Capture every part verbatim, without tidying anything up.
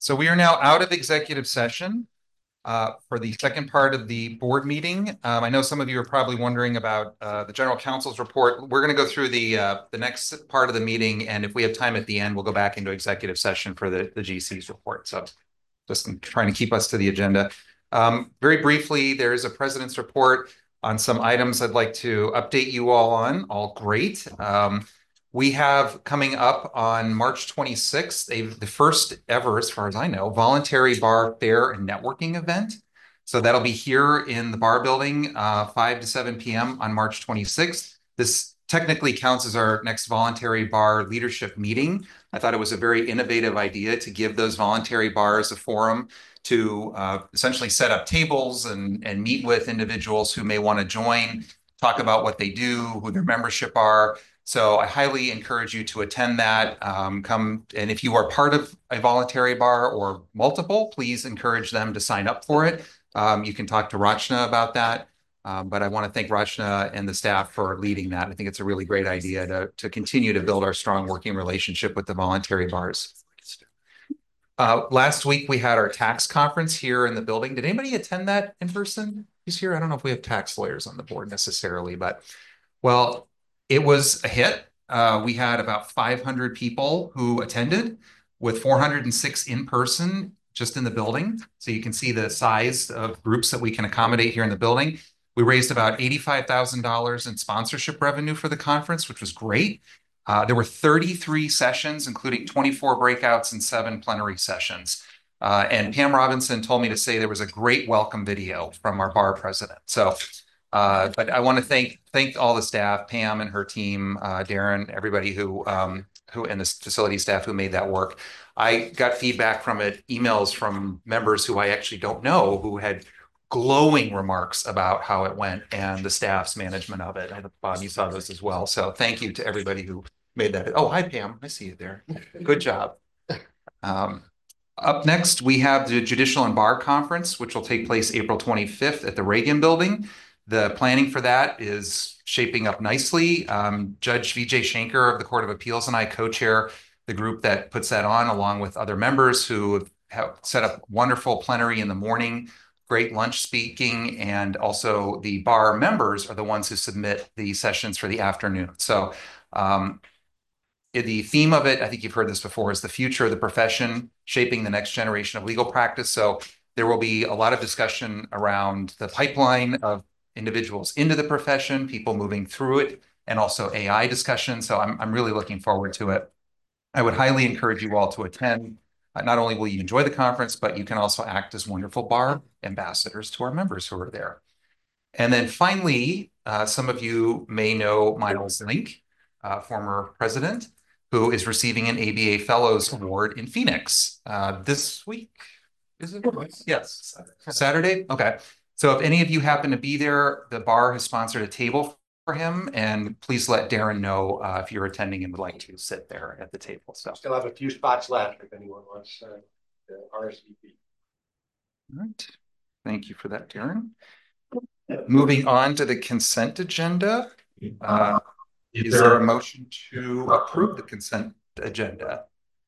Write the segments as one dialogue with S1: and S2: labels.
S1: So we are now out of executive session uh, for the second part of the board meeting. Um, I know some of you are probably wondering about uh, the general counsel's report. We're going to go through the uh, the next part of the meeting, and if we have time at the end, we'll go back into executive session for the, the G C's report. So just trying to keep us to the agenda. Um, very briefly, there is a president's report on some items I'd like to update you all on. All great. Um, we have coming up on March twenty-sixth, a, the first ever, as far as I know, voluntary bar fair and networking event. So that'll be here in the bar building, uh, five to seven p m on March twenty-sixth. This technically counts as our next voluntary bar leadership meeting. I thought it was a very innovative idea to give those voluntary bars a forum to uh, essentially set up tables and, and meet with individuals who may want to join, talk about what they do, who their membership are. So I highly encourage you to attend that. Um, come, and if you are part of a voluntary bar or multiple, please encourage them to sign up for it. Um, you can talk to Rachna about that. Um, but I want to thank Rachna and the staff for leading that. I think it's a really great idea to, to continue to build our strong working relationship with the voluntary bars. Uh, last week, we had our tax conference here in the building. Did anybody attend that in person this year? I don't know if we have tax lawyers on the board necessarily, but well, it was a hit. Uh, we had about five hundred people who attended, with four hundred six in person just in the building. So you can see the size of groups that we can accommodate here in the building. We raised about eighty-five thousand dollars in sponsorship revenue for the conference, which was great. Uh, there were thirty-three sessions, including twenty-four breakouts and seven plenary sessions. Uh, and Pam Robinson told me to say there was a great welcome video from our bar president. So, uh, but I want to thank thank all the staff, Pam and her team, uh, Darren, everybody who um, who and the facility staff who made that work. I got feedback from it, emails from members who I actually don't know, who had glowing remarks about how it went and the staff's management of it. I think, Bob, you saw those as well. So thank you to everybody who made that. Oh, hi, Pam. I see you there. Good job. Um, up next, we have the Judicial and Bar Conference, which will take place April twenty-fifth at the Reagan Building. The planning for that is shaping up nicely. Um, Judge Vijay Shankar of the Court of Appeals and I co-chair the group that puts that on, along with other members who have set up wonderful plenary in the morning, great lunch speaking, and also the bar members are the ones who submit the sessions for the afternoon. So um, the theme of it, I think you've heard this before, is the future of the profession, shaping the next generation of legal practice. So there will be a lot of discussion around the pipeline of individuals into the profession, people moving through it, and also A I discussion. So I'm, I'm really looking forward to it. I would highly encourage you all to attend. Uh, not only will you enjoy the conference, but you can also act as wonderful bar ambassadors to our members who are there. And then finally, uh, some of you may know Miles Link, uh, former president, who is receiving an A B A Fellows Award in Phoenix uh, this week. Is it? Yes. Saturday? Okay. So if any of you happen to be there, the bar has sponsored a table for him, and please let Darren know uh, if you're attending and would like to sit there at the table. So
S2: still have a few spots left if anyone wants uh, the R S V P.
S1: All right. Thank you for that, Darren. Moving on to the consent agenda. Uh, is there a motion to approve the consent agenda?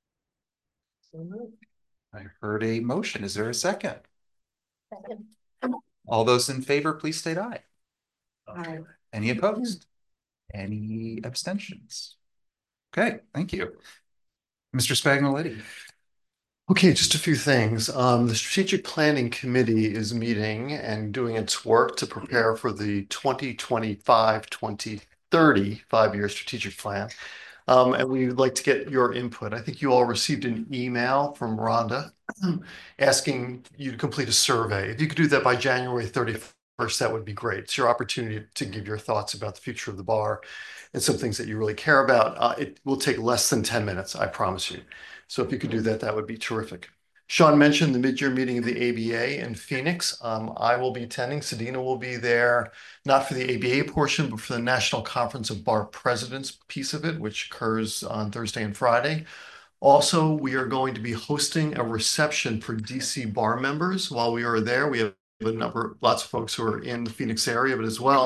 S1: I heard a motion. Is there a second? Second. All those in favor, please state aye. Aye. Any opposed? Any abstentions? Okay, thank you. Mister Spagnoletti.
S3: Okay, just a few things. Um, the Strategic Planning Committee is meeting and doing its work to prepare for the twenty twenty-five twenty thirty five-year strategic plan. Um, and we would like to get your input. I think you all received an email from Rhonda asking you to complete a survey. If you could do that by January thirty-first, that would be great. It's your opportunity to give your thoughts about the future of the bar and some things that you really care about. Uh, it will take less than ten minutes, I promise you. So if you could do that, that would be terrific. Sean mentioned the mid-year meeting of the A B A in Phoenix. Um, I will be attending. Sedina will be there, not for the A B A portion, but for the National Conference of Bar Presidents piece of it, which occurs on Thursday and Friday. Also, we are going to be hosting a reception for D C bar members. While we are there, we have a number, lots of folks who are in the Phoenix area, but as well,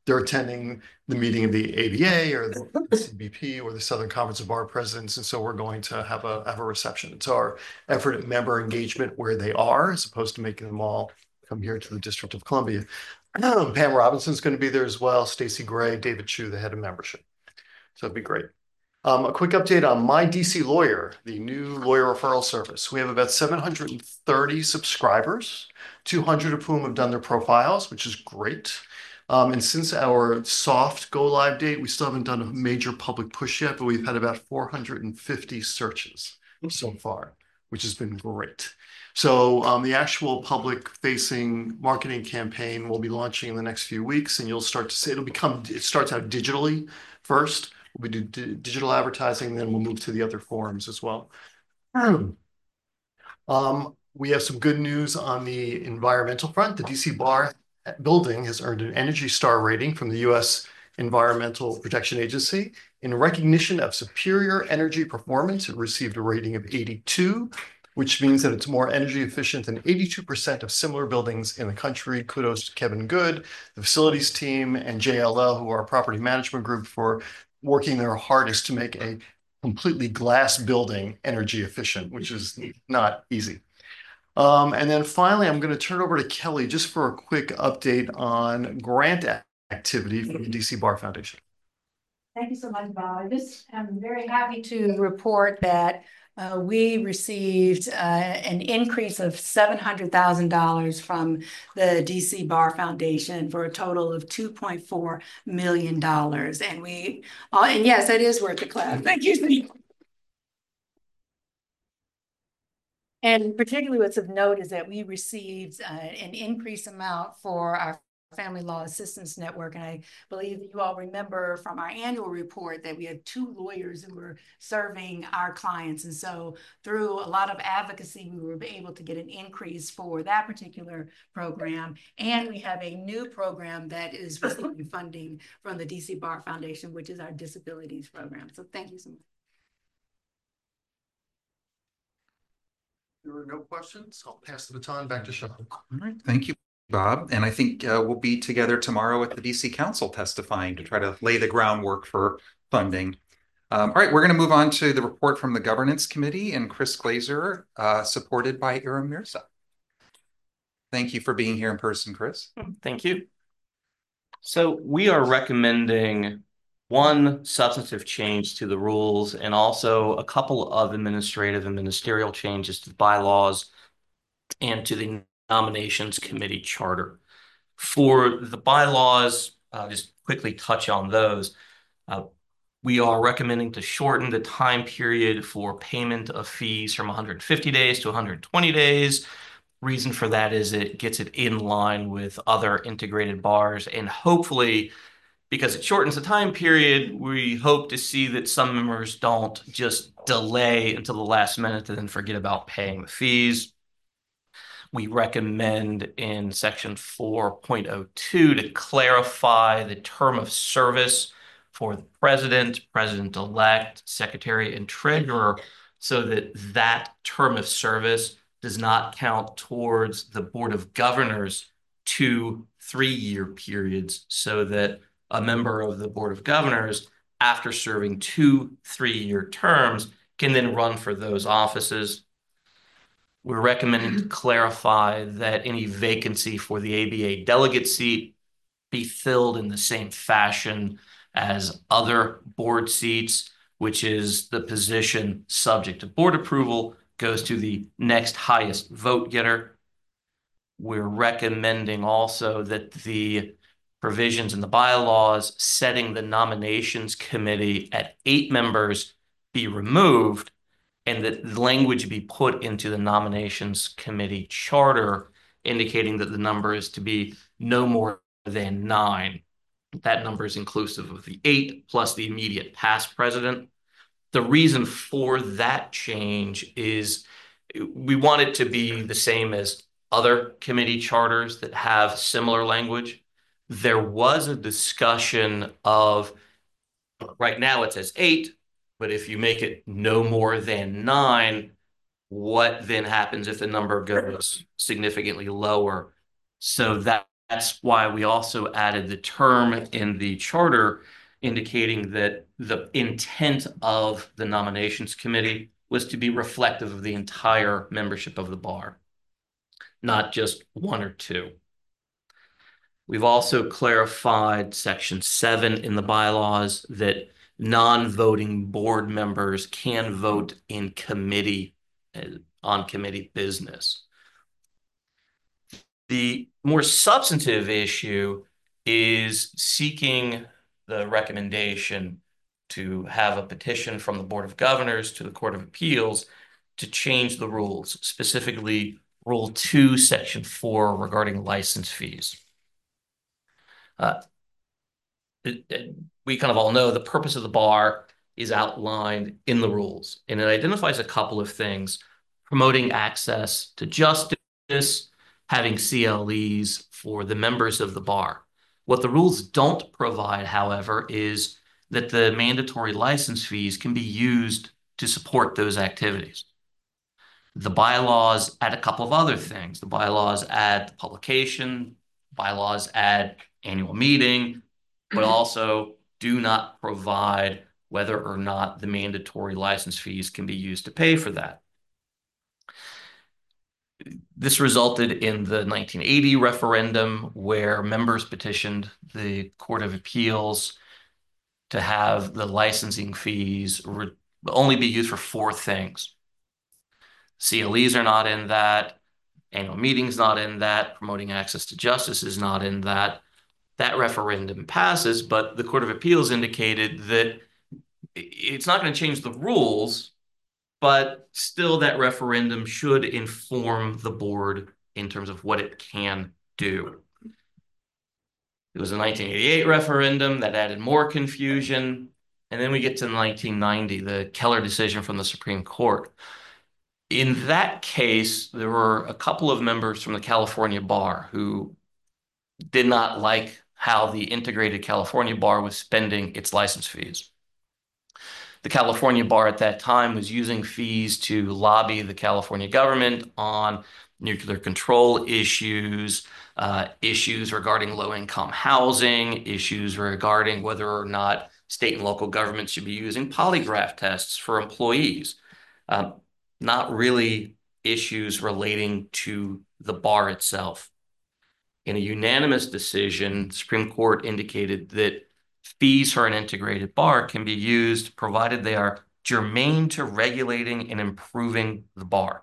S3: they're attending the meeting of the A B A or the C B P or the Southern Conference of Bar Presidents. And so we're going to have a, have a reception. It's our effort at member engagement where they are, as opposed to making them all come here to the District of Columbia. Um, Pam Robinson's going to be there as well. Stacey Gray, David Chu, the head of membership. So it'd be great. Um, a quick update on My D C Lawyer, the new lawyer referral service. We have about seven hundred thirty subscribers, two hundred of whom have done their profiles, which is great. Um, and since our soft go live date, we still haven't done a major public push yet, but we've had about four hundred fifty searches so far, which has been great. So um, the actual public facing marketing campaign will be launching in the next few weeks, and you'll start to see it'll become, it starts out digitally first. We do digital advertising, then we'll move to the other forums as well. Um, we have some good news on the environmental front. The D C Bar building has earned an Energy Star rating from the U S Environmental Protection Agency. In recognition of superior energy performance, it received a rating of eighty-two, which means that it's more energy efficient than eighty-two percent of similar buildings in the country. Kudos to Kevin Good, the facilities team, and J L L, who are our property management group, for working their hardest to make a completely glass building energy efficient, which is not easy. Um, and then finally, I'm going to turn over to Kelly just for a quick update on grant activity from the D C Bar Foundation.
S4: Thank you so much, Bob. I just am very happy to report that uh, we received uh, an increase of seven hundred thousand dollars from the D C Bar Foundation for a total of two point four million dollars. And we, uh, and yes, it is worth the clap. Thank you. And particularly what's of note is that we received uh, an increased amount for our Family Law Assistance Network. And I believe you all remember from our annual report that we had two lawyers who were serving our clients. And so through a lot of advocacy, we were able to get an increase for that particular program. And we have a new program that is receiving funding from the D C Bar Foundation, which is our disabilities program. So thank you so much.
S3: There are no questions. I'll pass the baton back to Sean.
S1: All right, thank you, Bob. And I think uh, we'll be together tomorrow at the D C Council testifying to try to lay the groundwork for funding. Um, all right, we're going to move on to the report from the Governance Committee and Chris Glazer, uh, supported by Ira Mirza. Thank you for being here in person, Chris.
S5: Thank you. So we are recommending one substantive change to the rules and also a couple of administrative and ministerial changes to the bylaws and to the nominations committee charter. For the bylaws, uh, just quickly touch on those. Uh, we are recommending to shorten the time period for payment of fees from one hundred fifty days to one hundred twenty days. Reason for that is it gets it in line with other integrated bars, and hopefully, because it shortens the time period, we hope to see that some members don't just delay until the last minute and then forget about paying the fees. We recommend in section four point oh two to clarify the term of service for the president, president-elect, secretary, and treasurer, so that that term of service does not count towards the Board of Governors two three-year periods, so that a member of the Board of Governors, after serving two three-year terms, can then run for those offices. We're recommending to clarify that any vacancy for the A B A delegate seat be filled in the same fashion as other board seats, which is the position subject to board approval goes to the next highest vote getter. We're recommending also that the provisions in the bylaws setting the nominations committee at eight members be removed, and that the language be put into the nominations committee charter indicating that the number is to be no more than nine. That number is inclusive of the eight plus the immediate past president. The reason for that change is we want it to be the same as other committee charters that have similar language. There was a discussion of, right now it says eight, but if you make it no more than nine, what then happens if the number goes significantly lower? So that that's why we also added the term in the charter indicating that the intent of the nominations committee was to be reflective of the entire membership of the bar, not just one or two. We've also clarified section seven in the bylaws that non-voting board members can vote in committee, uh, on committee business. The more substantive issue is seeking the recommendation to have a petition from the Board of Governors to the Court of Appeals to change the rules, specifically Rule two, Section four regarding license fees. Uh, it, it, we kind of all know the purpose of the bar is outlined in the rules, and it identifies a couple of things: promoting access to justice, having C L Es for the members of the bar. What the rules don't provide, however, is that the mandatory license fees can be used to support those activities. The bylaws add a couple of other things. The bylaws add publication, bylaws add annual meeting, but also do not provide whether or not the mandatory license fees can be used to pay for that. This resulted in the nineteen eighty referendum, where members petitioned the Court of Appeals to have the licensing fees only be used for four things. C L Es are not in that. Annual meetings not in that. Promoting access to justice is not in that. That referendum passes, but the Court of Appeals indicated that it's not going to change the rules, but still that referendum should inform the board in terms of what it can do. It was a nineteen eighty-eight referendum that added more confusion. And then we get to nineteen ninety, the Keller decision from the Supreme Court. In that case, there were a couple of members from the California bar who did not like how the integrated California bar was spending its license fees. The California bar at that time was using fees to lobby the California government on nuclear control issues, uh, issues regarding low-income housing, issues regarding whether or not state and local governments should be using polygraph tests for employees. Um, not really issues relating to the bar itself. In a unanimous decision, the Supreme Court indicated that fees for an integrated bar can be used provided they are germane to regulating and improving the bar.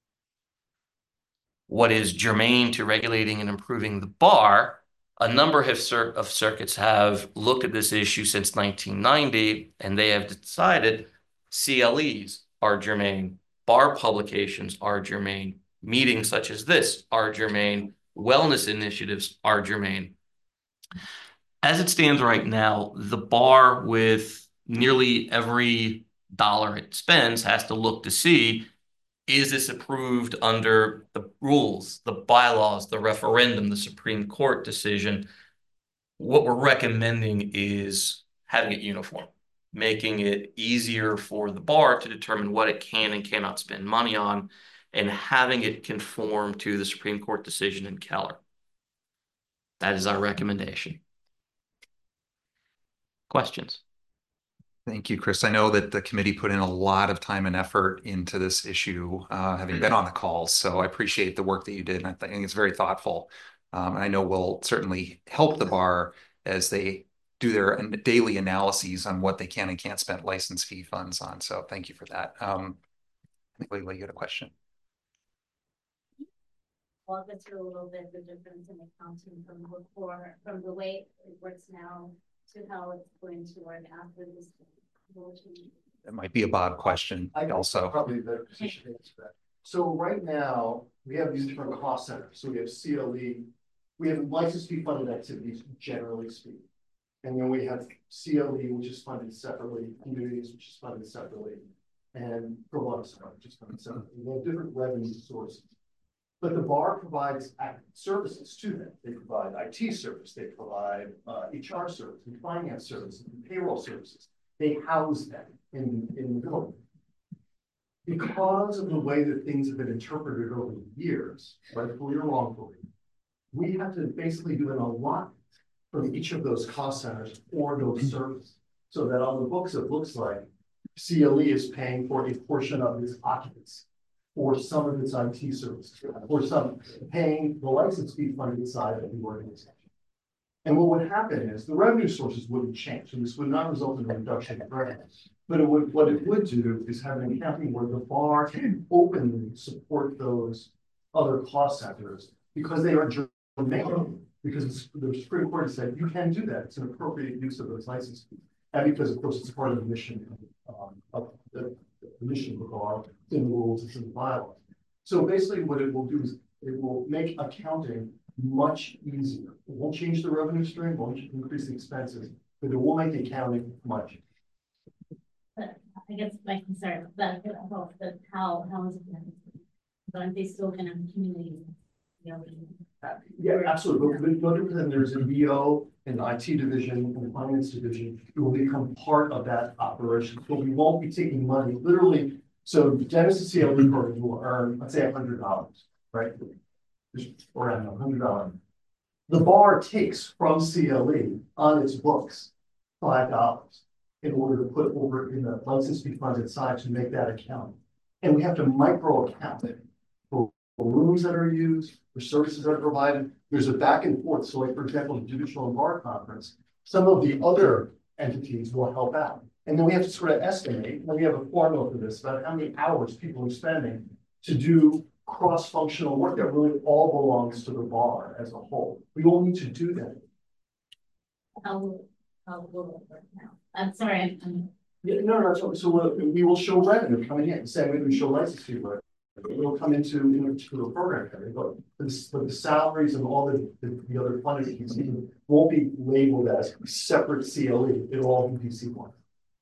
S5: What is germane to regulating and improving the bar? A number of, cir of circuits have looked at this issue since nineteen ninety, and they have decided C L Es are germane, bar publications are germane, meetings such as this are germane, wellness initiatives are germane. As it stands right now, the bar, with nearly every dollar it spends, has to look to see, is this approved under the rules, the bylaws, the referendum, the Supreme Court decision? What we're recommending is having it uniform, making it easier for the bar to determine what it can and cannot spend money on, and having it conform to the Supreme Court decision in Keller. That is our recommendation. Questions?
S1: Thank you, Chris. I know that the committee put in a lot of time and effort into this issue, uh, having been on the calls. So I appreciate the work that you did. And I think it's very thoughtful. Um, and I know will certainly help the bar as they do their daily analyses on what they can and can't spend license fee funds on. So thank you for that. Um, I think Leila, you had a question.
S6: Walk us through a little bit the difference in accounting from before, from the way it works now to how it's going to work after this.
S1: That might be a Bob question.
S3: I
S1: also
S3: probably better position to answer that. So right now we have these different cost centers. So we have C L E, we have license fee funded activities, generally speaking, and then we have C L E, which is funded separately, communities, which is funded separately, and pro bono, which is funded separately. We have different revenue sources. But the bar provides services to them. They provide I T service, they provide uh, H R service, and finance services, and payroll services. They house them in, in the building. Because of the way that things have been interpreted over the years, rightfully or wrongfully, we have to basically do an allotment from each of those cost centers for those services. So that on the books, it looks like C L E is paying for a portion of its occupancy, or some of its I T services, or some paying the license fee funded side of the organization. And what would happen is the revenue sources wouldn't change. So this would not result in a reduction in revenue. But it would, what it would do is have an accounting where the bar can openly support those other cost centers because they are germane. Because the Supreme Court has said you can do that. It's an appropriate use of those license fees. And because, of course, it's part of the mission um, of the, the mission of the bar, it's in the rules, it's in the bylaws. So basically what it will do is it will make accounting much easier. It won't change the revenue stream, won't increase the expenses, but it will make the accounting much easier.
S6: But I guess my concern about the how how is it going to, but aren't they still going to accumulate? You know,
S3: Yeah, absolutely. But no different than there's a B O, an I T division, and a finance division. It will become part of that operation. But we won't be taking money literally. So Genesis C L E program will earn, let's say, a hundred dollars, right? Just around a hundred dollars. The bar takes from C L E on its books five dollars in order to put over in the license fee funded side to make that account. And we have to micro account it for rooms that are used, for services that are provided. There's a back and forth. So like, for example, the judicial and bar conference, some of the other entities will help out. And then we have to sort of estimate, and we have a formula for this, about how many hours people are spending to do cross-functional work that really all belongs to the bar as a whole. We all need to do that.
S6: how will how will it work now? I'm sorry, I'm, I'm
S3: Yeah, no, no, so, so we'll, we will show revenue coming in, same way we show license fee revenue. It will come into in a particular program, but the, but the salaries and all the, the, the other funding won't be labeled as separate C L E. It'll all be D C one.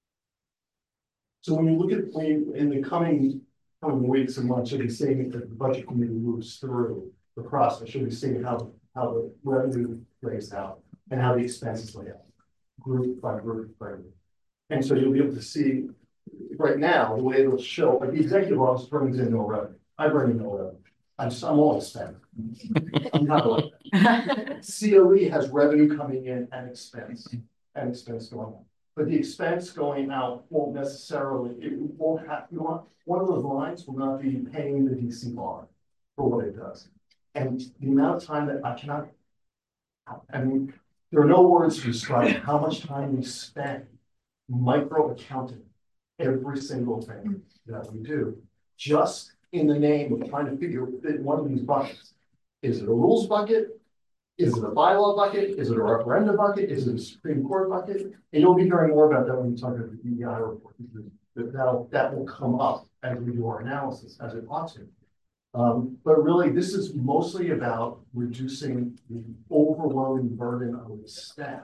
S3: So when you look at when you, in the coming coming weeks and months, you'll be seeing that the budget committee moves through the process. You'll be seeing how how the revenue lays out and how the expenses lay out, group by group by group. And so you'll be able to see right now the way it'll show, like the executive office brings in no revenue. I bring in no revenue. I'm just, I'm all spent. I'm not like that. C L E has revenue coming in and expense and expense going on. But the expense going out won't necessarily, it won't have, you want, one of those lines will not be paying the D C bar for what it does. And the amount of time that I cannot, I mean, there are no words to describe how much time we spend micro accounting every single thing that we do, just in the name of trying to figure fit one of these buckets. Is it a rules bucket? Is it a bylaw bucket? Is it a referendum bucket? Is it a Supreme Court bucket? And you'll be hearing more about that when you talk about the D E I report. That'll, that will come up as we do our analysis, as it ought to. Um, but really, this is mostly about reducing the overwhelming burden of the staff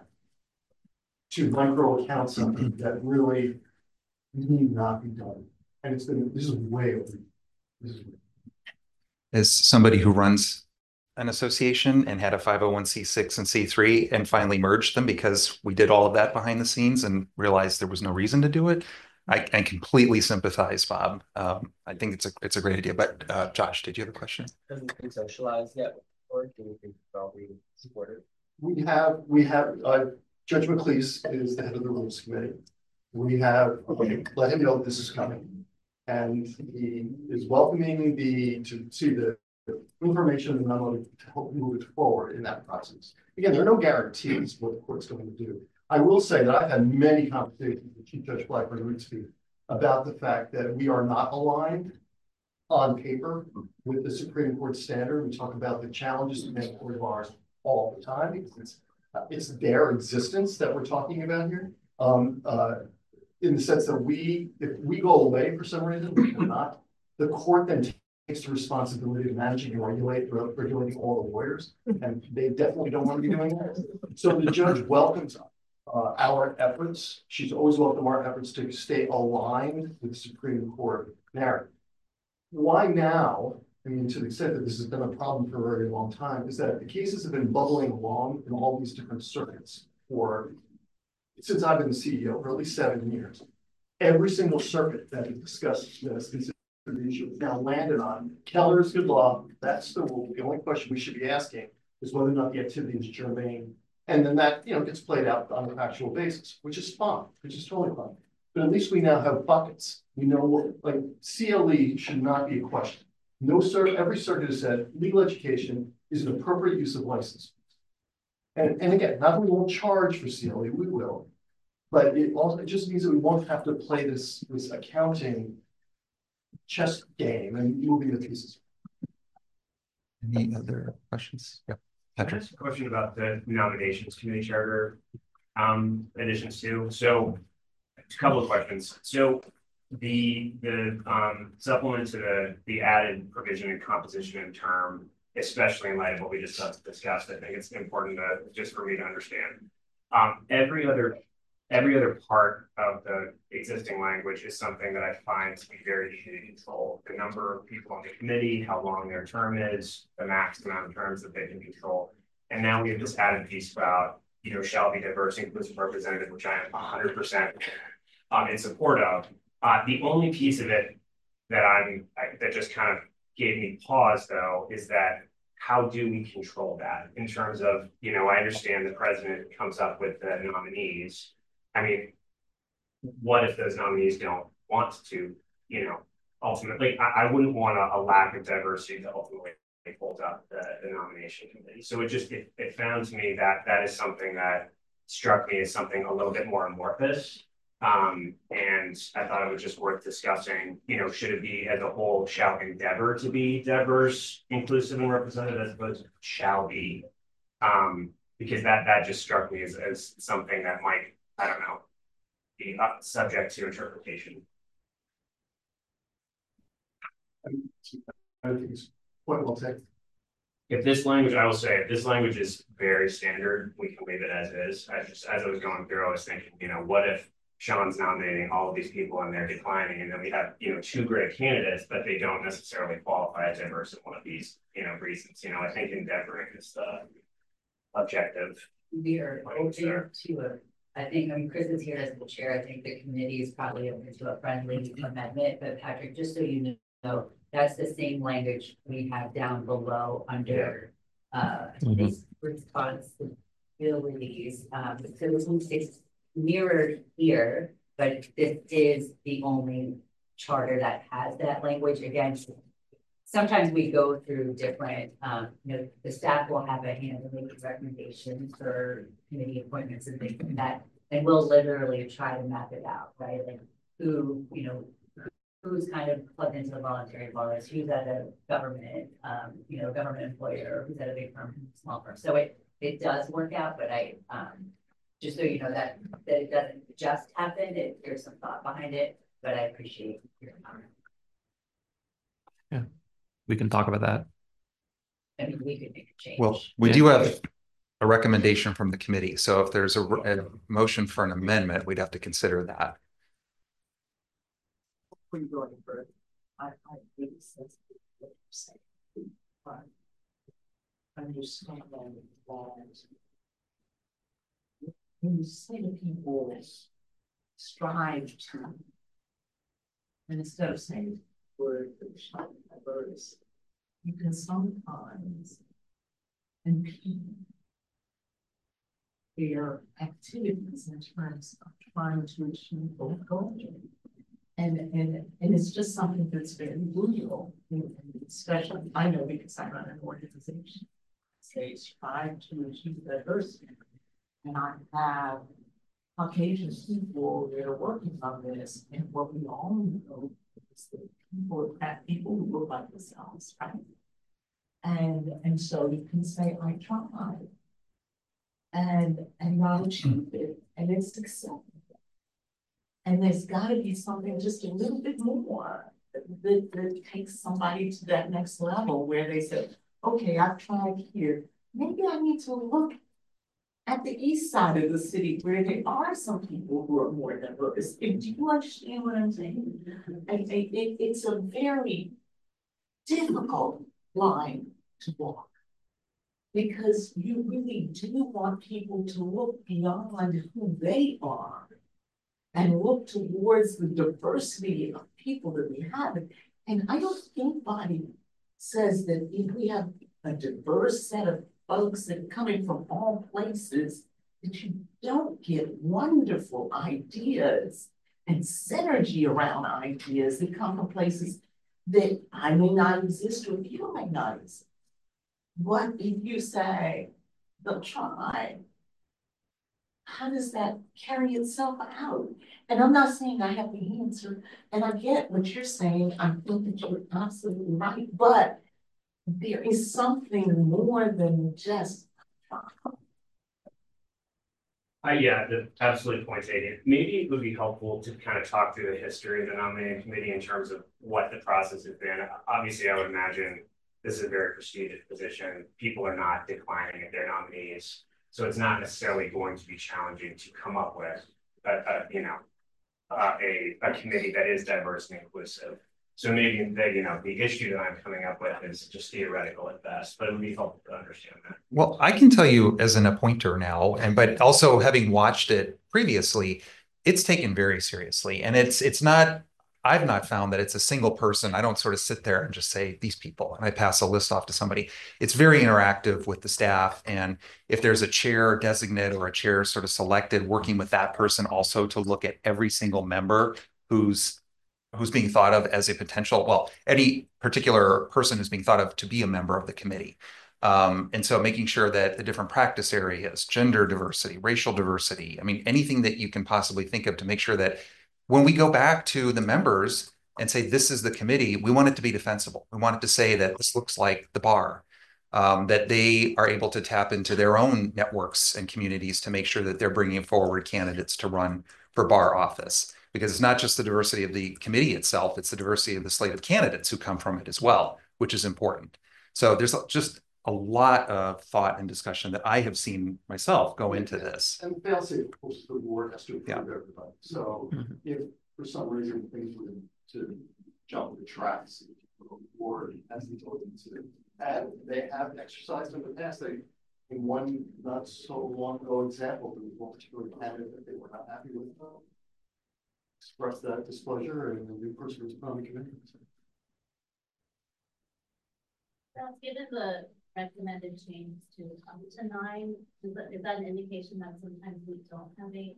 S3: to micro account something that really need not be done. And it's been, this is way over. This is
S1: As somebody who runs an association and had a five oh one c six and C three and finally merged them because we did all of that behind the scenes and realized there was no reason to do it, I, I completely sympathize, Bob. Um, I think it's a it's a great idea. But uh, Josh, did you have a question?
S2: Hasn't been socialized yet, or do you think probably support it?
S3: We have, we have, uh, Judge McLeese is the head of the rules committee. We have, okay, let him know this is coming. And he is welcoming the, to see the information and memo to help move it forward in that process. Again, there are no guarantees what the court's going to do. I will say that I've had many conversations with Chief Judge Blackburn and Rigsby about the fact that we are not aligned on paper with the Supreme Court standard. We talk about the challenges to mandatory bars all the time because it's uh, it's their existence that we're talking about here. Um, uh, in the sense that we, if we go away for some reason, we cannot, the court then takes the responsibility of managing and regulate, regulating all the lawyers, and they definitely don't want to be doing that. So the judge welcomes uh, our efforts. She's always welcomed our efforts to stay aligned with the Supreme Court narrative. Why now? I mean, to the extent that this has been a problem for a very long time, is that the cases have been bubbling along in all these different circuits for, since I've been the C E O, for at least seven years. Every single circuit that has discussed this, considered the issue, now landed on Keller's good law. That's the rule. The only question we should be asking is whether or not the activity is germane. And then that, you know, gets played out on an actual basis, which is fine, which is totally fine. But at least we now have buckets. We know what, like, C L E should not be a question. No cert, every circuit has said legal education is an appropriate use of license. And, and again, not that we won't charge for C L E, we will. But it also, it just means that we won't have to play this, this accounting chess game and moving the pieces.
S1: Any other questions? Yeah. Patrick.
S7: A question about the nominations committee charter um, additions too. So a couple of questions. So the the um, supplement to the the added provision and composition and term, especially in light of what we just discussed, I think it's important to, just for me to understand. Um, every other every other part of the existing language is something that I find to be very easy to control. The number of people on the committee, how long their term is, the max amount of terms that they can control. And now we have this added piece about, you know, shall be diverse, inclusive, representative, which I am one hundred percent um, in support of. Uh, the only piece of it that I'm I, that just kind of gave me pause, though, is that how do we control that in terms of, you know, I understand the president comes up with the nominees. I mean, what if those nominees don't want to, you know, ultimately, I, I wouldn't want a, a lack of diversity to ultimately hold up the, the nomination committee. So it just, it, it found to me that that is something that struck me as something a little bit more amorphous. Um, and I thought it was just worth discussing, you know, should it be as a whole shall endeavor to be diverse, inclusive, and representative as opposed to shall be, um, because that, that just struck me as, as something that might, I don't know, be uh, subject to interpretation.
S3: I think it's quite well taken.
S7: If this language, I will say, if this language is very standard, we can leave it as is. I just, as I was going through, I was thinking, you know, what if Sean's nominating all of these people and they're declining, and then we have, you know, two great candidates, but they don't necessarily qualify as diverse in one of these, you know, reasons. You know, I think endeavoring is the objective.
S8: We are open to a, I think, I mean, Chris is here as the chair. I think the committee is probably open to a friendly amendment, but Patrick, just so you know, that's the same language we have down below under uh, mm-hmm. these responsibilities. Um, so it's mirrored here, but this is the only charter that has that language. Again, sometimes we go through different, um, you know, the staff will have a hand in making recommendations for committee appointments and things like that. And we'll literally try to map it out, right? Like who, you know, who's kind of plugged into the voluntary bars, who's at a government, um, you know, government employer, who's at a big firm, small firm. So it it does work out, but I um, just so you know that that it doesn't just happen. It, there's some thought behind it, but I appreciate your comment.
S9: Yeah, we can talk about that.
S8: I mean, we could make a change.
S1: Well, we yeah. do have a recommendation from the committee. So if there's a, a motion for an amendment, we'd have to consider that.
S10: When going further, I, I think it's what you're saying. But understand that when you say to people strive to, and instead of saying word diverse, you can sometimes impede their activities in terms of trying to achieve both goals. And, and, and it's just something that's very real, especially, I know because I run an organization, say strive to achieve diversity. And I have Caucasian people that are working on this, and what we all know is that people have people who look like themselves, right? And, and so you can say, I tried, and, and not achieve it, and it's acceptable. And there's got to be something just a little bit more that, that, that takes somebody to that next level where they say, okay, I've tried here. Maybe I need to look at the east side of the city where there are some people who are more diverse. Do you understand what I'm saying? I, I, it, it's a very difficult line to walk because you really do want people to look beyond who they are and look towards the diversity of people that we have. And I don't think anybody says that if we have a diverse set of folks that are coming from all places, that you don't get wonderful ideas and synergy around ideas that come from places that I may not exist or you may not exist. What if you say the tribe? How does that carry itself out? And I'm not saying I have the answer, and I get what you're saying. I think that you're absolutely right, but there is something more than just.
S7: Uh, yeah, the absolute point taken. Maybe it would be helpful to kind of talk through the history of the nominating committee in terms of what the process has been. Obviously, I would imagine this is a very prestigious position. People are not declining their nominees. So it's not necessarily going to be challenging to come up with, a, a, you know, uh, a, a committee that is diverse and inclusive. So maybe the, you know, the issue that I'm coming up with is just theoretical at best, but it would be helpful to understand that.
S1: Well, I can tell you as an appointer now, and but also having watched it previously, it's taken very seriously. And it's it's not, I've not found that it's a single person. I don't sort of sit there and just say these people and I pass a list off to somebody. It's very interactive with the staff. And if there's a chair designate or a chair sort of selected, working with that person also to look at every single member who's who's being thought of as a potential, well, any particular person who's being thought of to be a member of the committee. Um, and so making sure that the different practice areas, gender diversity, racial diversity, I mean, anything that you can possibly think of to make sure that when we go back to the members and say, this is the committee, we want it to be defensible. We want it to say that this looks like the bar, um, that they are able to tap into their own networks and communities to make sure that they're bringing forward candidates to run for bar office. Because it's not just the diversity of the committee itself, it's the diversity of the slate of candidates who come from it as well, which is important. So there's just a lot of thought and discussion that I have seen myself go into this.
S3: And fail-safe, of course, the board has to approve
S1: Yeah.
S3: everybody. So
S1: Mhm.
S3: if for some reason things were to jump the tracks, the board has the ability to, and they have exercised in the past. They, in one not so long ago example, there was one particular candidate that they were not happy with. Uh, express that displeasure, and the new person was put on the committee.
S6: Now, given the recommended change to up to nine, is that, is that an indication that sometimes we don't have eight?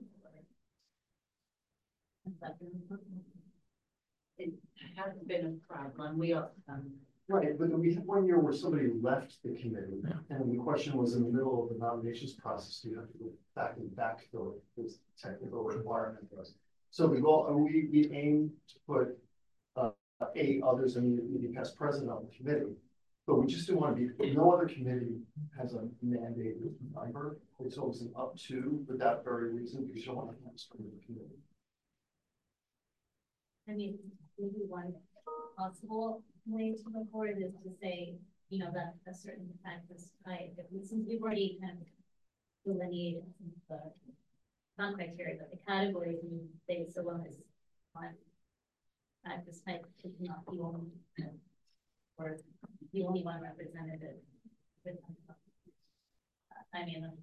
S8: It hasn't been a problem. We are, um,
S3: Right, but we had one year where somebody left the committee, yeah. And the question was in the middle of the nominations process, do you have to go back and backfill this technical requirement was. So we go, we, we aim to put uh, eight others in the past president on the committee, but we just don't want to be, no other committee has a mandated number. It's always an up to, for that very reason, because you don't want to have from the committee.
S6: I mean, maybe one possible way to move forward is to say, you know, that a certain practice type, since we've already kind of delineated the not criteria, but the categories, and they so long as one practice type is not the only or the only one representative. With, uh, I mean,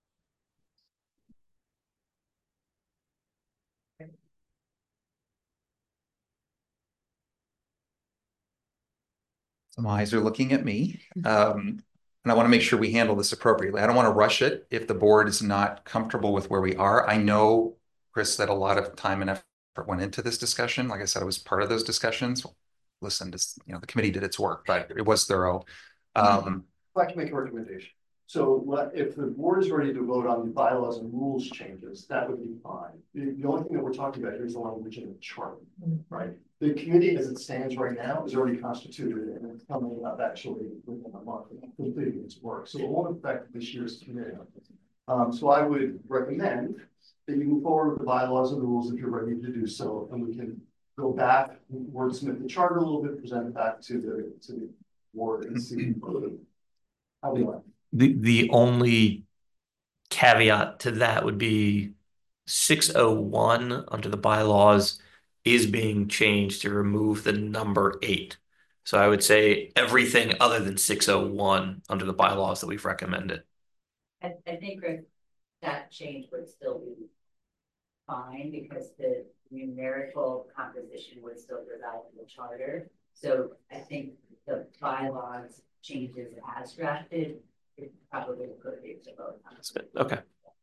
S1: Some eyes are looking at me. Um, and I want to make sure we handle this appropriately. I don't want to rush it if the board is not comfortable with where we are. I know, Chris, that a lot of time and effort went into this discussion. Like I said, I was part of those discussions. Listen, this, you know, the committee did its work, but it was thorough. Um,
S3: If I can make a recommendation. So what, if the board is ready to vote on the bylaws and rules changes, that would be fine. The, the only thing that we're talking about here is the language in the chart, right? The committee as it stands right now is already constituted and it's coming up actually within a month of completing its work. So it won't affect this year's committee. Um, so I would recommend that you move forward with the bylaws and the rules if you're ready to do so, and we can go back, wordsmith the charter a little bit, present it back to the to the board and see how we like.
S5: The the only caveat to that would be six oh one under the bylaws is being changed to remove the number eight. So I would say everything other than six oh one under the bylaws that we've recommended.
S8: I, I think that change would still be fine because the numerical composition would still reside in the charter. So I think the bylaws changes as drafted it's probably a good idea to vote on.
S5: That's good. Okay.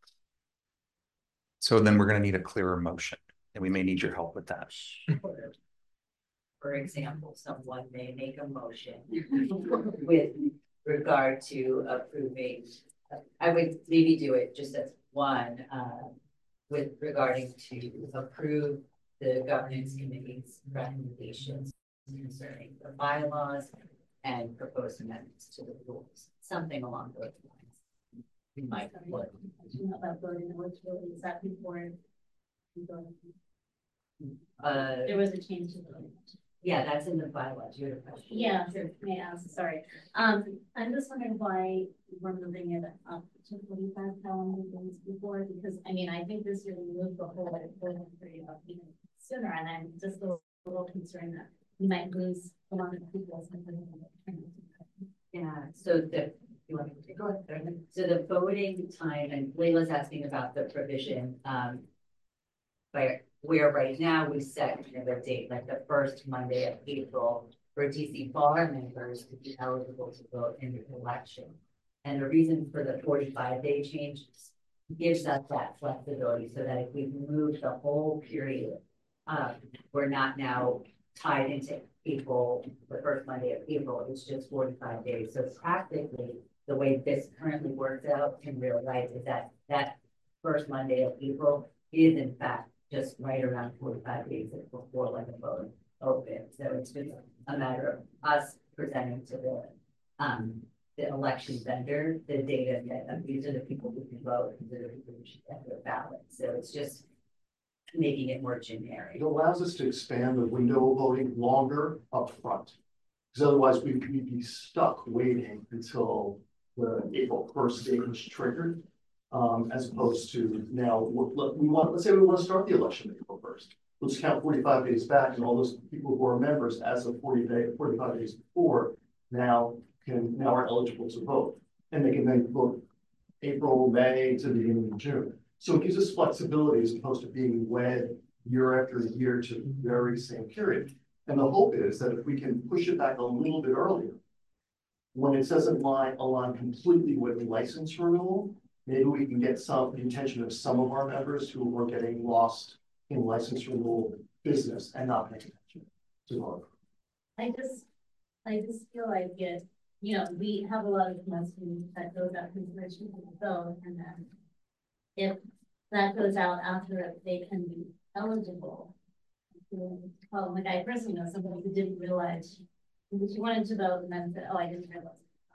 S1: So then we're going to need a clearer motion, and we may need your help with that.
S8: For example, someone may make a motion with regard to approving, I would maybe do it just as one, uh, with regarding to approve the governance committee's recommendations concerning the bylaws and proposed amendments to the rules, something along those lines. We might would.
S6: About voting, which really is that before?
S8: Uh,
S6: There was a change to the.
S8: yeah, that's in the bylaws. You had a question.
S6: Yeah, sure. May I ask? Sorry. Um, I'm just wondering why we're moving it up to forty-five calendar days before, because I mean, I think this would move the whole voting period up even sooner, and I'm just a little concerned that we might lose a lot of people.
S8: Yeah, so the, you want me to go ahead? So the voting time, and Layla's asking about the provision, um, where, where right now we set another date, like the first Monday of April for D C bar members to be eligible to vote in the election. And the reason for the forty-five day change gives us that flexibility so that if we move the whole period, um, we're not now tied into April, the first Monday of April, it's just forty-five days. So practically, the way this currently works out in real life is that that first Monday of April is in fact just right around forty-five days before like a vote opens. So it's just a matter of us presenting to the um the election vendor the data that these are the people who can vote, these are the people who should get their ballot. So it's just making it more generic.
S3: It allows us to expand the window of voting longer up front. Because otherwise we'd, we'd be stuck waiting until the April first date was triggered. Um, as opposed to now, we want, let's say we want to start the election April first. Let's count forty-five days back, and all those people who are members as of forty day, forty-five days before now can now are eligible to vote. And they can then vote April, May to the beginning of June. So it gives us flexibility as opposed to being wed year after year to the very same period. And the hope is that if we can push it back a little bit earlier, when it doesn't align, align completely with license renewal, maybe we can get some the attention of some of our members who are getting lost in license renewal business and not paying attention to vote.
S6: I just, I just feel like it, you know, we have a lot of messaging that goes out to information to the vote, and then if that goes out after they can be eligible. Well, like I personally know somebody who didn't realize she wanted to vote and then said, oh, I didn't realize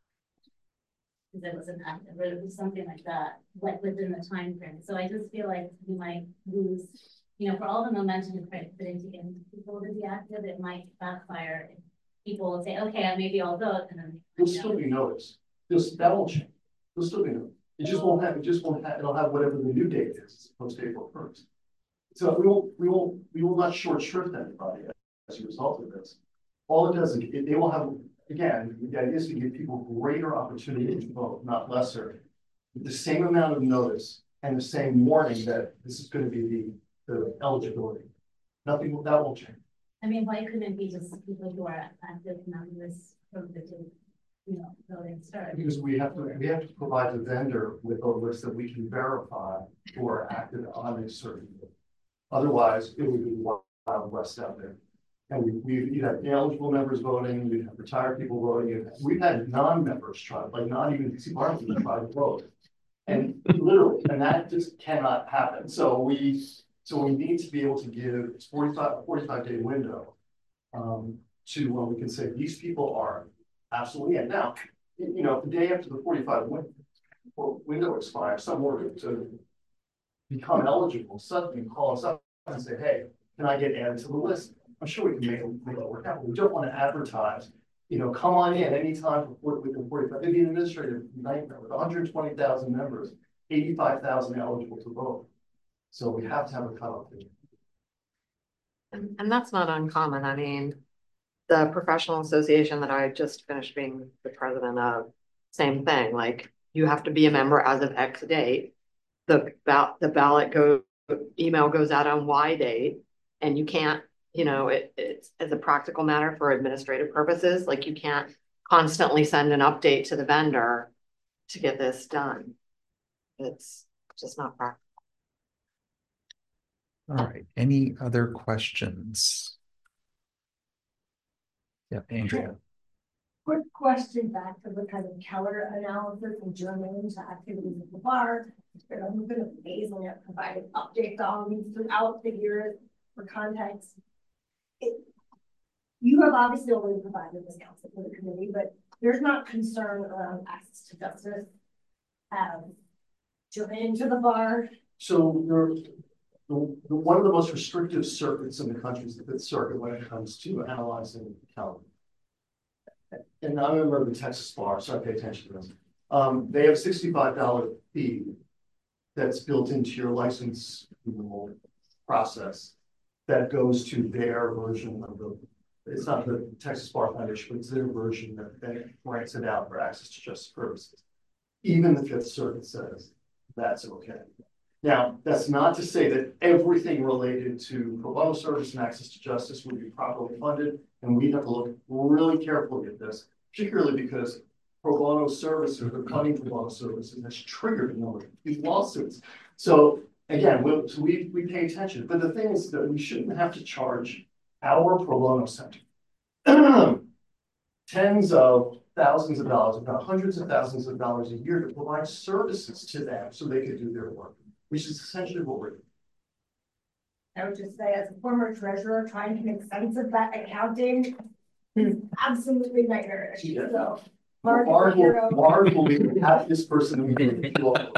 S6: because it wasn't active, or it was something like that, like within the time frame. So I just feel like we might lose, you know, for all the momentum and credit put into getting people to be active, it might backfire. If people will say, okay, maybe I'll vote, and then
S3: there'll still be notice. This that won't change. There'll still be notice. It just won't have. It just won't have. It'll have whatever the new date is, post April first. So we won't. We won't. We will not short shrift anybody as a result of this. All it does is it, they will have. Again, the idea is to give people greater opportunity to vote, not lesser, with the same amount of notice and the same warning that this is going to be the, the eligibility. Nothing that won't change.
S6: I mean, why couldn't it be just people who are active members from the, you know, voting start?
S3: Because we have to we have to provide the vendor with a list that we can verify who are active on a certain vote. Otherwise, it would be wild west out there. And we, we you'd have eligible members voting, we'd have retired people voting. We've had non-members try, like not even D C bar members try to vote. And literally, and that just cannot happen. So we so we need to be able to give it's forty-five, forty-five day window um, to when we can say these people are absolutely in. Now, you know, the day after the forty-five window, window expires, some were to become eligible, suddenly call us up and say, hey, can I get added to the list? I'm sure we can make, make it work out. We don't want to advertise, you know, come on in anytime for within forty-five. It'd be an administrative nightmare with one hundred twenty thousand members, eighty-five thousand eligible to vote. So we have to have a cutoff date.
S11: And, and that's not uncommon. I mean, the professional association that I just finished being the president of, same thing. Like you have to be a member as of X date. The, ba the ballot go email goes out on Y date, and you can't. You know, it, it's as a practical matter for administrative purposes, like you can't constantly send an update to the vendor to get this done. It's just not practical.
S1: All right, any other questions? Yeah, Andrea.
S12: Quick question back to the kind of Keller analysis and journaling to activities at the bar. I've been amazing at providing updates on these throughout the years for context. It, you have obviously already provided this counsel for the committee, but there's not concern around access to justice um, journeying to the bar.
S3: So you're the, the, one of the most restrictive circuits in the country is the Fifth Circuit when it comes to analyzing calendar. And I'm a member of the Texas Bar, so I pay attention to this. Um, they have a sixty-five dollar fee that's built into your license process that goes to their version of the, it's not the Texas Bar Foundation, but it's their version that, that writes it out for access to justice purposes. Even the Fifth Circuit says that's okay. Now, that's not to say that everything related to pro bono service and access to justice would be properly funded, and we have to look really carefully at this, particularly because pro bono services, or funding pro bono services, has triggered a number of these lawsuits. So again, we'll, so we, we pay attention, but the thing is that we shouldn't have to charge our pro bono center tens of thousands of dollars, about hundreds of thousands of dollars a year to provide services to them so they could do their work, which is essentially what we're doing.
S12: I would just say, as a former treasurer, trying to make sense of that accounting is absolutely nightmarish. Yeah. So, Mark,
S3: Mark will, Mark will be the happiest person in the world.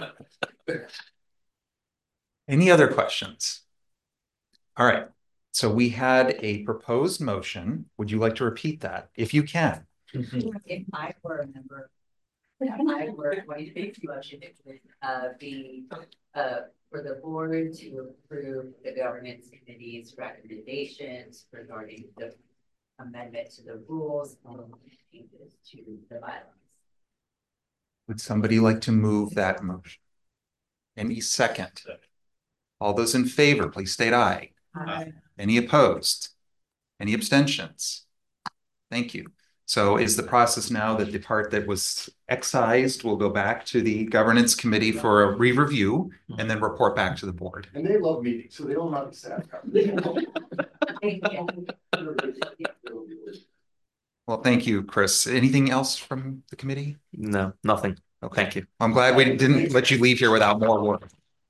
S1: Any other questions? All right. So we had a proposed motion. Would you like to repeat that? If you can.
S8: If I were a member, if I were going to make the motion, it would uh, be uh, for the board to approve the governance committee's recommendations regarding the amendment to the rules and changes to the bylaws.
S1: Would somebody like to move that motion? Any second? All those in favor, please state aye.
S12: Aye.
S1: Any opposed? Any abstentions? Thank you. So is the process now that the part that was excised will go back to the governance committee for a re-review and then report back to the board?
S3: And they love meetings, so they don't have to sad.
S1: Well, thank you, Chris. Anything else from the committee?
S5: No, nothing.
S1: Okay. Thank you. I'm glad we didn't let you leave here without more work.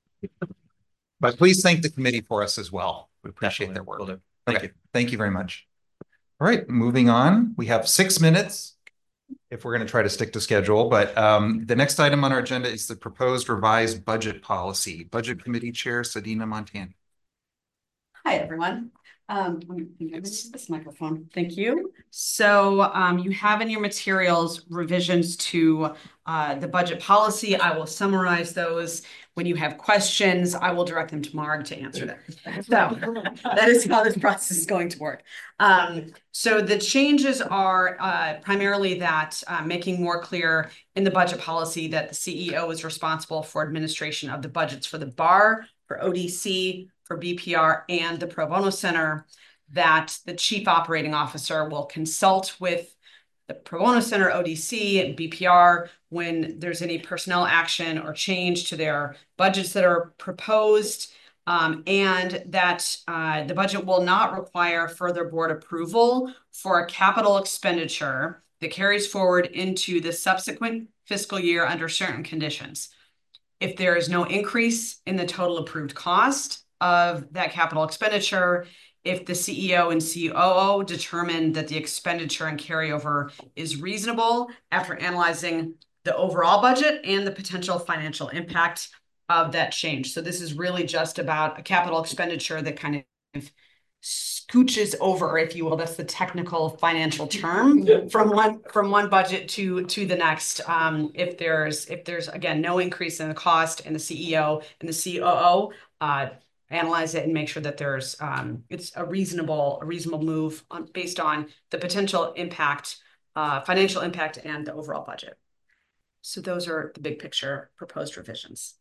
S1: But please thank the committee for us as well. We appreciate Definitely. their work. Will do. Thank okay. you. Thank you very much. All right, moving on. We have six minutes if we're going to try to stick to schedule. But um, the next item on our agenda is the proposed revised budget policy. Budget Committee Chair Sadina Montani.
S13: Hi, everyone. Um, let me use this microphone. Thank you. So um, you have in your materials revisions to uh, the budget policy. I will summarize those. When you have questions, I will direct them to Marg to answer them. So that is how this process is going to work. Um, so the changes are uh, primarily that uh, making more clear in the budget policy that the C E O is responsible for administration of the budgets for the bar, for O D C, for B P R, and the Pro Bono Center, that the chief operating officer will consult with the Pro Bono Center, O D C, and B P R when there's any personnel action or change to their budgets that are proposed, um, and that uh, the budget will not require further board approval for a capital expenditure that carries forward into the subsequent fiscal year under certain conditions. If there is no increase in the total approved cost of that capital expenditure, if the C E O and C O O determine that the expenditure and carryover is reasonable after analyzing the overall budget and the potential financial impact of that change. So this is really just about a capital expenditure that kind of scooches over, if you will. That's the technical financial term from one from one budget to to the next. Um, if there's if there's again no increase in the cost, and the C E O and the C O O uh, analyze it and make sure that there's um, it's a reasonable a reasonable move on, based on the potential impact, uh, financial impact, and the overall budget. So those are the big picture proposed revisions.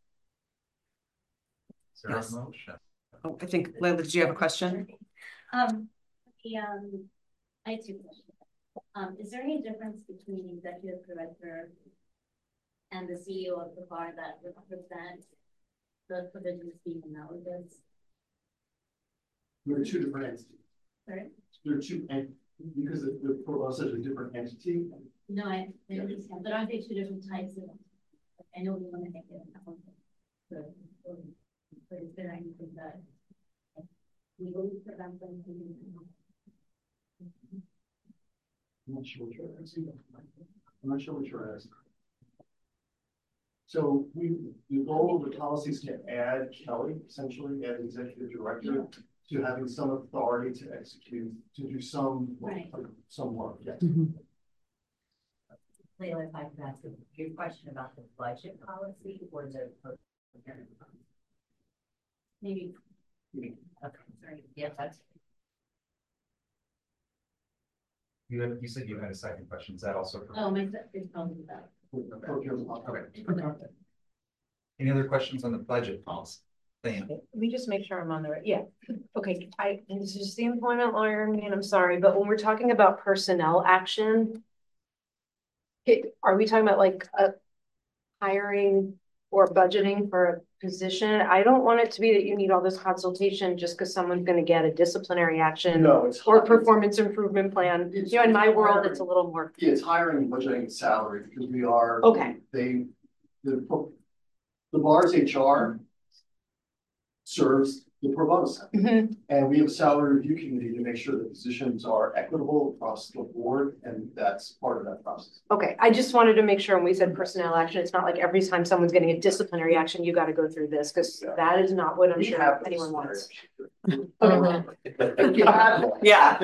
S1: Is there
S13: yes.
S1: a motion?
S13: Oh, I think Layla, did you have a question?
S6: Um, the, um, I have two questions. Um, is there any difference between executive director and the C E O of the bar that represent the provisions being analogous?
S3: There are two different entities.
S6: Sorry?
S3: There are two, and because the, the provost is a different entity.
S6: No, I, I understand, but aren't they two different types of, I know we want to make it. But, but is there anything that legally prevents them from doing that?
S3: I'm not sure what you're asking. I'm not sure what you're asking. So we, the goal of the policy is to add Kelly, essentially, as executive director, yeah. to having some authority to execute, to do some,
S6: right.
S3: some work. Yes.
S8: Mm-hmm. Layla, if I could ask your question about the budget policy or the procurement policy?
S6: Maybe.
S8: Okay, sorry. Yeah, that's.
S1: You, had, you said you had a second question. Is that also?
S6: Oh, my second is probably that.
S1: Okay. Okay. Any other questions on the budget policy?
S14: Let me just make sure I'm on the right. Yeah. Okay. I and this is just the employment lawyer in me, and I'm sorry, but when we're talking about personnel action, it, are we talking about like a hiring or budgeting for a position? I don't want it to be that you need all this consultation just because someone's going to get a disciplinary action
S3: no, it's
S14: or performance improvement plan. You know, in my world, hiring, it's a little more.
S3: Yeah, it's hiring, budgeting, and salary because we are
S14: okay.
S3: They the the bar's H R serves the pro bono center, mm-hmm. and we have a salary review committee to make sure the positions are equitable across the board, and that's part of that process.
S14: Okay, I just wanted to make sure when we said personnel action, it's not like every time someone's getting a disciplinary action, you got to go through this because yeah. that is not what I'm we sure anyone wants.
S13: Okay. Yeah,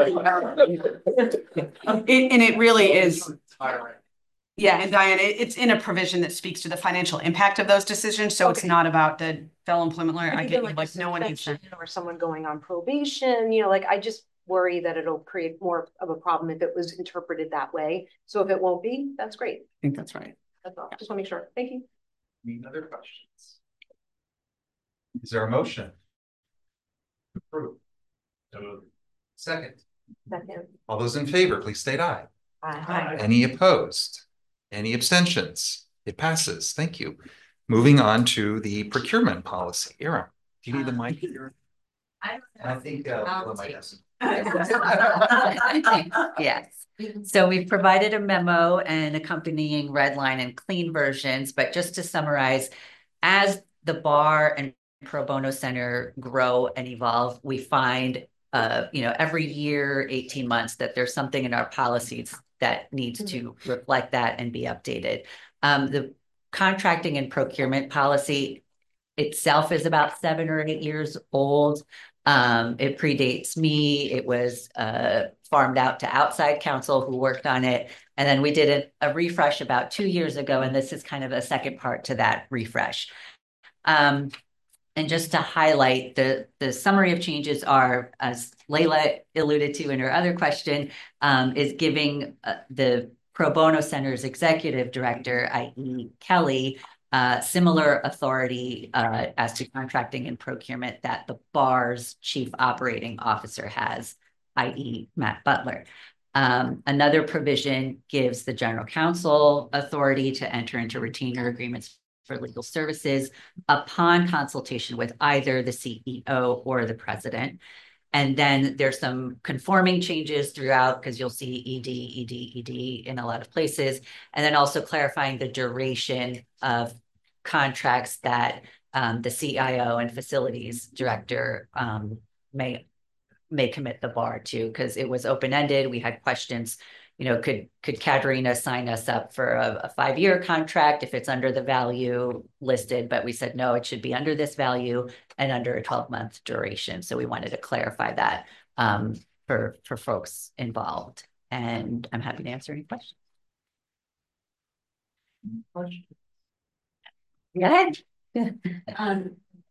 S13: it, and it really is. Yeah, and Diane, it, it's in a provision that speaks to the financial impact of those decisions. So okay. It's not about the fellow employment lawyer. I get like, you, like no one needs to.
S14: Or someone going on probation, you know, like I just worry that it'll create more of a problem if it was interpreted that way. So if it won't be, that's great.
S13: I think that's right.
S14: That's all. Just want to make sure. Thank you.
S1: Any other questions? Is there a motion? Approve. Second.
S14: Second.
S1: All those in favor, please state aye.
S14: Aye. Aye.
S1: Any opposed? Any abstentions? It passes. Thank you. Moving on to the procurement policy. Ira, do you need the mic here?
S8: I,
S1: I think uh,
S8: I'll
S1: might have some.
S8: Yes. So we've provided a memo and accompanying red line and clean versions, but just to summarize, as the bar and pro bono center grow and evolve, we find uh, you know, every year, eighteen months, that there's something in our policies that needs to reflect that and be updated. Um, the contracting and procurement policy itself is about seven or eight years old. Um, it predates me. It was uh, farmed out to outside counsel who worked on it. And then we did a, a refresh about two years ago, and this is kind of a second part to that refresh. Um, And just to highlight, the, the summary of changes are, as Layla alluded to in her other question, um, is giving uh, the Pro Bono Center's executive director, that is. Kelly, uh, similar authority uh, as to contracting and procurement that the bar's chief operating officer has, that is. Matt Butler. Um, another provision gives the general counsel authority to enter into retainer agreements for legal services upon consultation with either the C E O or the president. And then there's some conforming changes throughout because you'll see E D, E D, E D in a lot of places. And then also clarifying the duration of contracts that um, the C I O and facilities director um, may, may commit the bar to, because it was open-ended. We had questions. You know, could could Katerina sign us up for a, a five-year contract if it's under the value listed? But we said, no, it should be under this value and under a twelve-month duration. So we wanted to clarify that um, for, for folks involved. And I'm happy to answer any questions. Go ahead.
S6: um,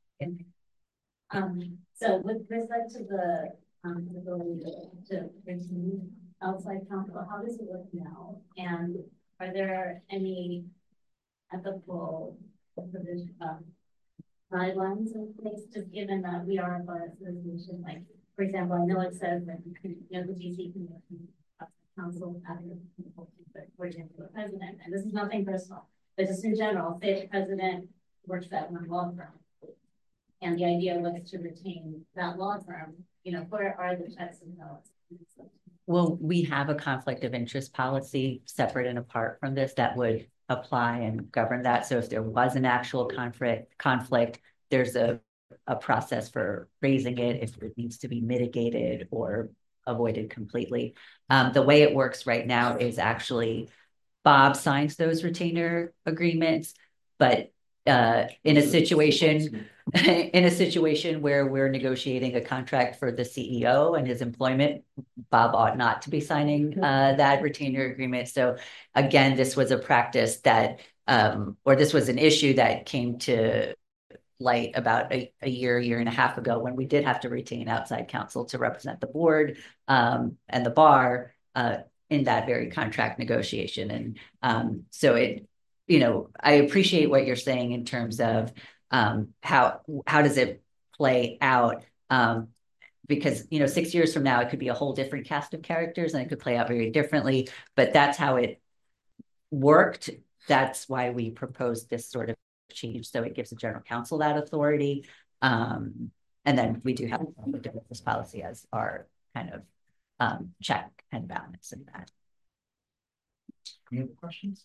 S6: um, so with respect to the um, ability to, to retain outside counsel, how does it work now? And are there any ethical provision, um, guidelines in place, just given that we are a bar association? Like, for example, I know it says that you know the G C can work counsel at the for example, the president, and this is nothing personal, but just in general, say the president works at one law firm. And the idea was to retain that law firm, you know, where are the checks and balances?
S15: Well, we have a conflict of interest policy separate and apart from this that would apply and govern that. So if there was an actual conflict, conflict, there's a, a process for raising it if it needs to be mitigated or avoided completely. Um, the way it works right now is actually Bob signs those retainer agreements, but uh, in a situation, in a situation where we're negotiating a contract for the C E O and his employment, Bob ought not to be signing uh, that retainer agreement. So again, this was a practice that, um, or this was an issue that came to light about a, a year, year and a half ago when we did have to retain outside counsel to represent the board um, and the bar uh, in that very contract negotiation. And um, so it, you know, I appreciate what you're saying in terms of um, how, how does it play out? Um, because, you know, six years from now, it could be a whole different cast of characters and it could play out very differently, but that's how it worked. That's why we proposed this sort of change. So it gives the general counsel that authority. Um, and then we do have this policy as our kind of um, check and balance in that.
S1: Any other questions?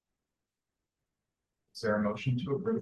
S1: Is there a motion to approve?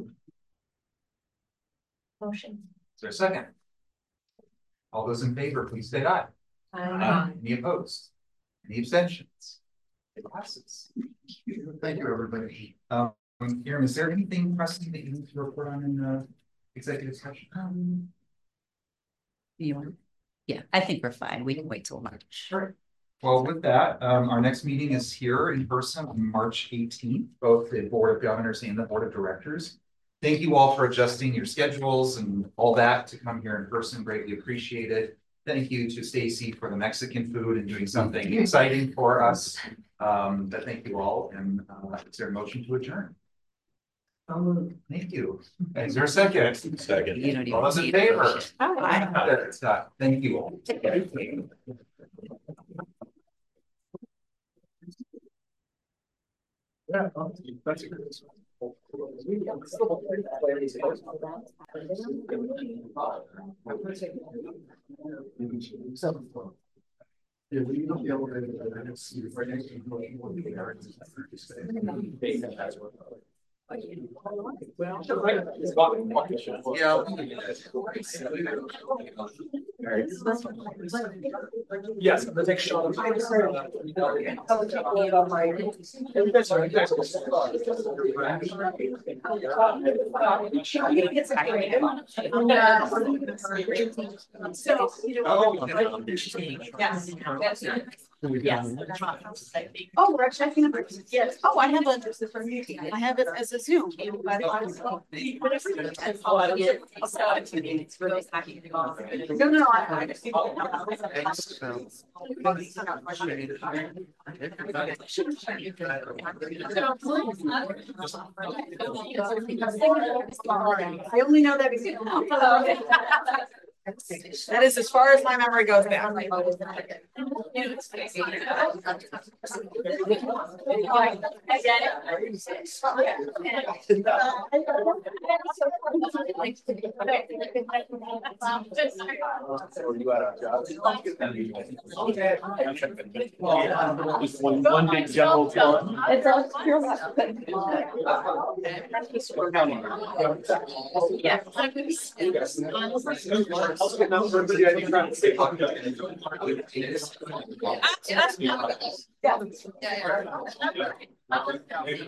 S14: Motion.
S1: Is there a second? All those in favor, please say aye.
S14: Aye.
S1: Aye. Any opposed? Any abstentions? It passes.
S3: Thank you, everybody.
S1: Um, Erin, is there anything pressing that you need to report on in the executive session?
S15: Um, you want? Yeah, I think we're fine. We can wait till March.
S1: Sure. Well, with that, um, our next meeting is here in person on March eighteenth, both the Board of Governors and the Board of Directors. Thank you all for adjusting your schedules and all that to come here in person. Greatly appreciated. Thank you to Stacy for the Mexican food and doing something exciting for us. Um, but thank you all. And uh, is there a motion to adjourn? Um, thank you. Is there a second? Second.
S15: You don't even
S1: All those in
S15: need a
S1: favor?
S15: motion.
S1: Aye. Thank you all. Yeah, that's a good.
S3: Yeah, we don't be able to see the financial.
S2: Well, yes, the next shot.
S14: Yes. Oh, we're checking. Yes. Oh, I have a, I have it as a Zoom. No, no, I. I only know that because. That is as far as my memory goes now.
S2: One, one big general.
S14: It's all pure. Yeah.
S2: I'll get numbers for the idea trying to stay popular.
S14: Yeah.